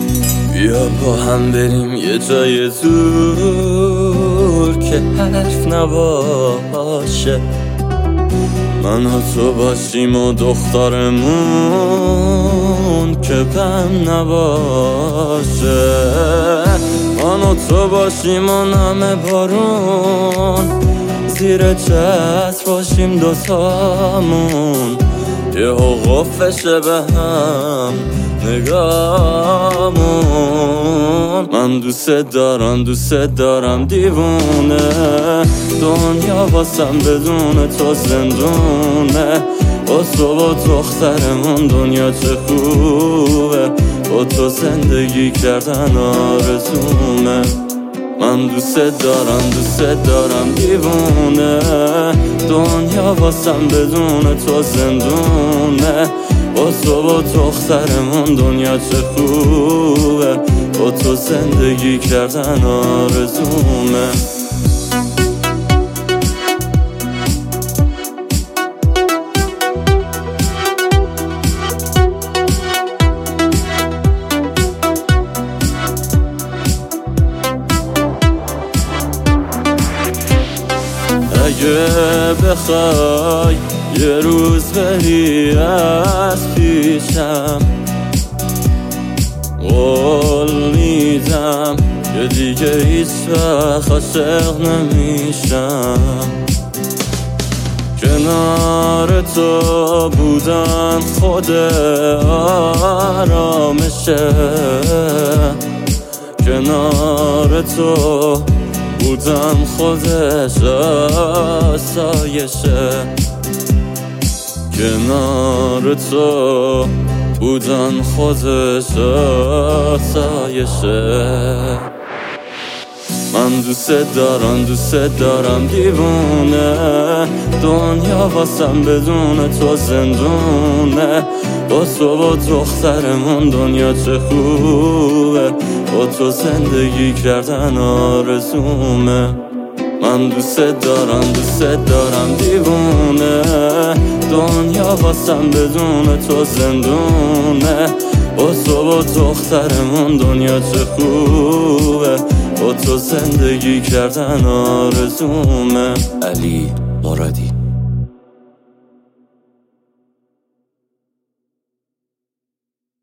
بیا با هم بریم یه جای دور که حرف نباشه، من و تو باشیم و دخترمون که غم نباشه، من و تو باشیم و نم بارون زیر چتر باشیم دوتامون، یه قفشه به هم نگامون. من دوست دارم دیوونه، دنیا واسم بدون تو زندونه، با تو و دخترمون دنیا چه خوبه، با تو زندگی کردن آرزومه. من دوست دارم دیوونه، دنیا واسم بدون تو زندونه، با تو و دخترمون دنیا چه خوبه، با تو زندگی کردن آرزومه. اگه بخوای یه روز بری از پیشم، قول میدم که دیگه هیچ وقت عاشق نمیشم. کنار تو بودم خود آرامشه، کنار تو بودم خودش آسایشه، کنار تو بودم خودش آسایشه. من دوست دارم دیوونه، دنیا واسم بدون تو زندونه، با تو و دخترمون دنیا چه خوبه، با تو زندگی کردن آرزومه. من دوست دارم دیوونه، دنیا واسم بدون تو زندونه، با تو و دخترمون دنیا چه خوبه، با تو زندگی کردن آرزومه. علی مرادی.